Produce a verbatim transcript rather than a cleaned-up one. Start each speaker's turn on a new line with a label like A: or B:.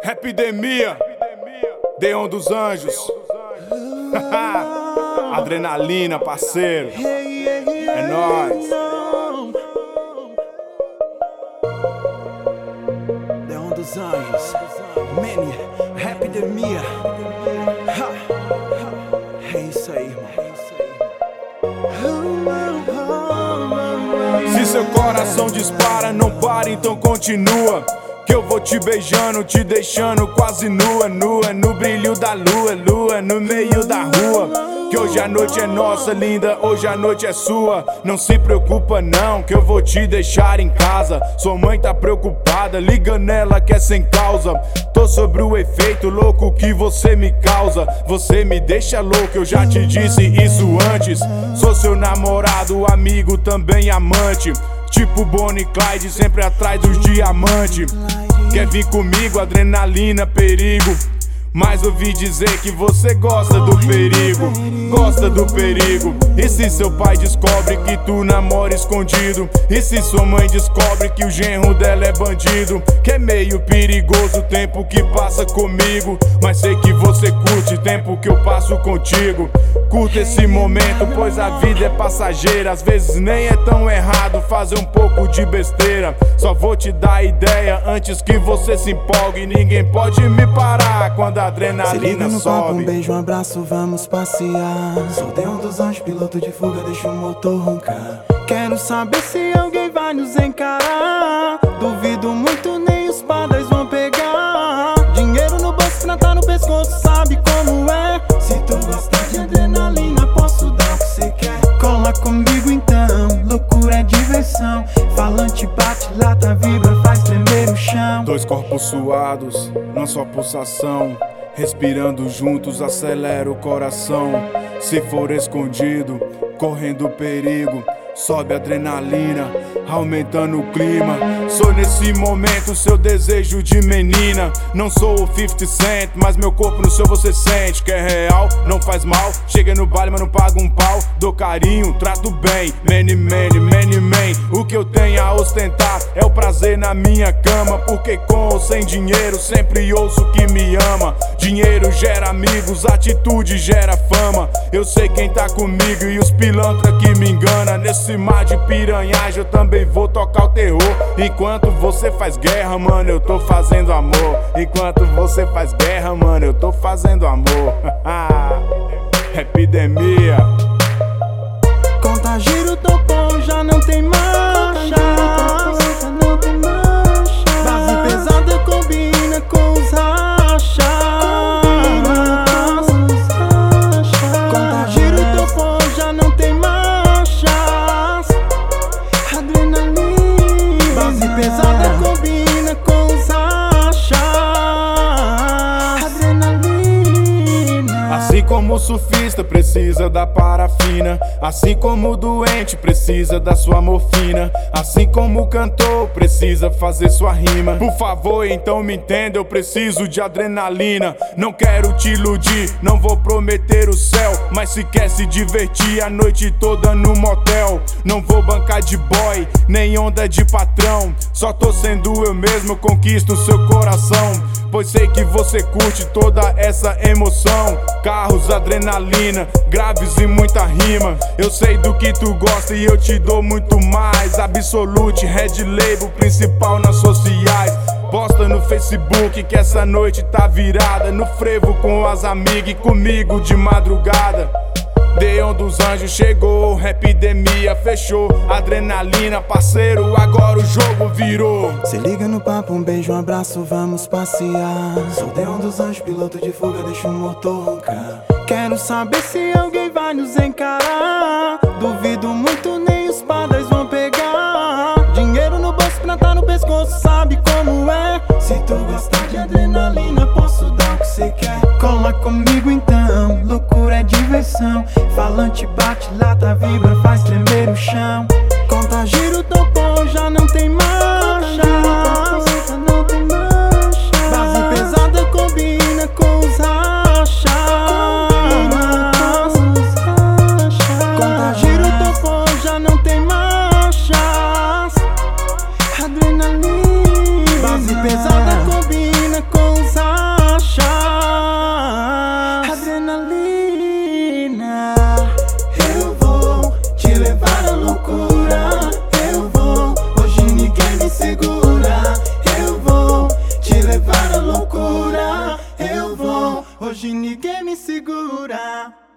A: Epidemia, Deon dos Anjos. Adrenalina, parceiro. É nóis.
B: Deon dos Anjos, Mania, Epidemia. É isso aí, irmão.
A: Se seu coração dispara, não para, então continua. Que eu vou te beijando, te deixando quase nua, nua, no brilho da lua, lua, no meio da rua. Que hoje a noite é nossa, linda, hoje a noite é sua. Não se preocupa não, que eu vou te deixar em casa. Sua mãe tá preocupada, liga nela que é sem causa. Tô sobre o efeito louco que você me causa. Você me deixa louco, eu já te disse isso antes. Sou seu namorado, amigo, também amante. Tipo Bonnie e Clyde, sempre atrás dos diamantes. Quer vir comigo, adrenalina, perigo. Mas ouvi dizer que você gosta do perigo. Gosta do perigo. E se seu pai descobre que tu namora escondido? E se sua mãe descobre que o genro dela é bandido? Que é meio perigoso o tempo que passa comigo. Mas sei que você curte o tempo que eu passo contigo. Curta esse momento, pois a vida é passageira. Às vezes nem é tão errado fazer um pouco de besteira. Só vou te dar ideia antes que você se empolgue. Ninguém pode me parar quando a adrenalina
B: se liga no
A: sobe.
B: Papo, um beijo, um abraço, vamos passear. Sou Deon dos Anjos, piloto de fuga, deixa o motor roncar. Quero saber se alguém vai nos encarar. Duvido muito, nem os padrões vão pegar. Dinheiro no bolso, prata no pescoço, sabe como é? Se tu gostar de adrenalina, posso dar o que cê quer. Cola comigo então, loucura é diversão. Falante bate, lata vibra, faz tremer o chão.
A: Dois corpos suados, não só pulsação. Respirando juntos, acelera o coração. Se for escondido, correndo perigo. Sobe a adrenalina, aumentando o clima. Sou nesse momento seu desejo de menina. Não sou o fifty cent, mas meu corpo no seu você sente. Que é real, não faz mal. Chega no baile, mas não paga um pau. Dou carinho, trato bem. Many, many, many, man. O que eu tenho a ostentar é o prazer na minha cama. Porque com ou sem dinheiro sempre ouço que me ama. Dinheiro gera amigos, atitude gera fama. Eu sei quem tá comigo e os pilantra que me engana. Nesse mar de piranhagem eu também vou tocar o terror. Enquanto você faz guerra, mano, eu tô fazendo amor. Enquanto você faz guerra, mano, eu tô fazendo amor. Epidemia.
B: Conta giro, topou, já não tem marcha. Base pesada combina com os rachas. Conta giro, topou, já não tem marchas. Adrenalina. Base pesada combina com os rachas. Adrenalina.
A: Assim como o surfista precisa da parafina, assim como o doente precisa da sua morfina, assim como o cantor precisa fazer sua rima. Por favor, então me entenda, eu preciso de adrenalina. Não quero te iludir, não vou prometer o céu, mas se quer se divertir a noite toda no motel. Não vou bancar de boy, nem onda de patrão. Só tô sendo eu mesmo, conquisto seu coração. Pois sei que você curte toda essa emoção. Carros, adrenalina, graves e muita rima. Eu sei do que tu gosta e eu te dou muito mais. Absolute, Red Label, principal nas sociais. Posta no Facebook que essa noite tá virada. No frevo com as amigas e comigo de madrugada. Deon dos Anjos chegou, Epidemia fechou. Adrenalina, parceiro, agora o jogo virou.
B: Se liga no papo, um beijo, um abraço, vamos passear. Sou Deon dos Anjos, piloto de fuga, deixa o motor roncar. Quero saber se alguém vai nos encarar. Duvido muito, nem os padrões vão pegar. Dinheiro no bolso, prata no pescoço, sabe como é? Se tu gostar de adrenalina, posso dar o que cê quer. Cola comigo então, loucura é diversão. Falante bate, lata vibra, faz tremer o chão. Conta giro, topou, já não tem marcha. Base pesada combina com os rachas. segura. Eu vou te levar à loucura. Eu vou, hoje ninguém me segura.